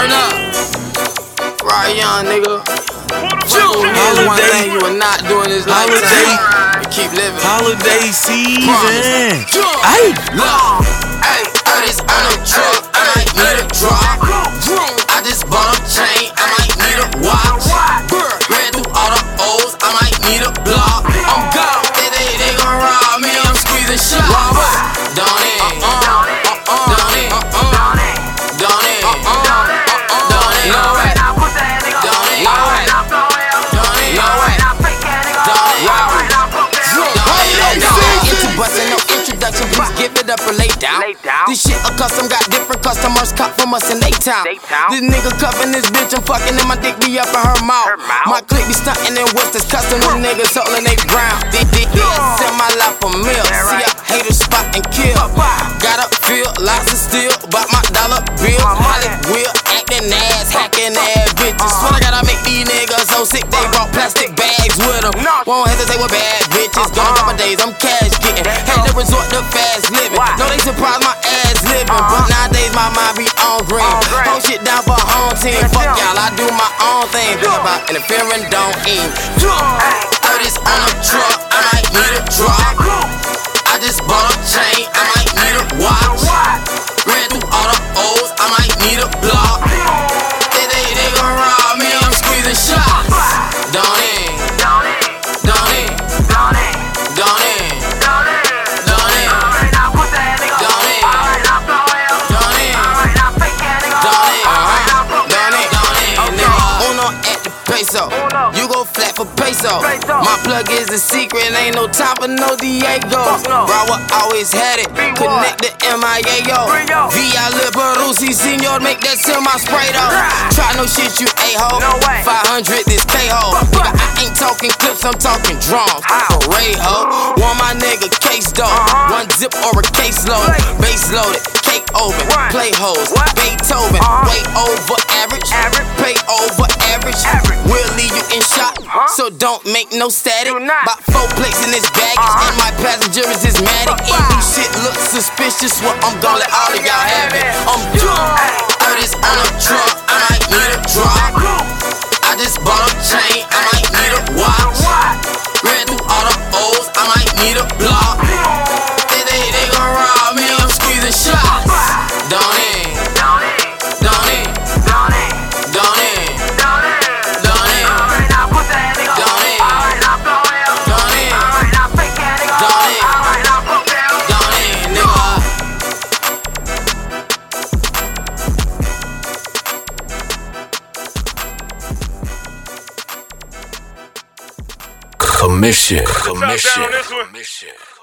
Turn up. Right, young nigga. Here's one thing you are not doing this lifetime. You keep living. Holiday season. Hey, look. Hey, I just on a truck. I might need a drop. I just bought a chain. I might need a watch. Ran through all the O's. I might need a block. I'm gone. They gon' rob me. I'm squeezing shots. Don't it? Bustin' no introduction, please give it up or lay down. This shit a custom, got different customers cut from us in they town. This nigga cuffin' this bitch, I'm fucking and my dick be up in her mouth. My clique be stuntin' and what's this custom, them niggas holdin' they brown. This set my life a meal, see a hater spot and kill. Got a feel, lots of steel, bought my dollar bill. Hollywood, actin' ass, hacking ass bitches. Swear I gotta make these niggas so sick, they brought plastic bags with them. Won't hesitate with bad bitches, gone a couple days, I'm cash getting. Had to resort to fast living. No, they surprise my ass living. But nowadays my mind be on green. Hold shit down for home team. Fuck y'all, I do my own thing. Think about interfering, don't eat. I just on a truck, I might need a drop. I just bought a chain, I might need a watch. Ran through all the O's, I might need a block. They gon' rob me, I'm squeezing shots. Don't it? You go flat for peso. My plug is a secret, ain't no time for no Diegos. Bro, I always had it, connect the MIA-yo. Via Liperusi, senor, make that semi spray though. Try no shit, you a-ho. 500 this K-ho. Nigga, I ain't talking clips, I'm talking drums. Parade ho, want my nigga case dough. One zip or a case load. Base loaded, cake open, play hoes. Beethoven, way over average, pay over average. We'll leave you in shock, so don't make no static. About 4 plates in this baggage, and my passenger is asthmatic. And this shit looks suspicious, well, I'm gon' let all of y'all have it. I'm drunk, I just on a truck, I might need a drop. I just bought a chain, I might need a watch. Ran through all the O's, I might need a block. They gon' rob me, I'm squeezing shots. Don't it? Commission.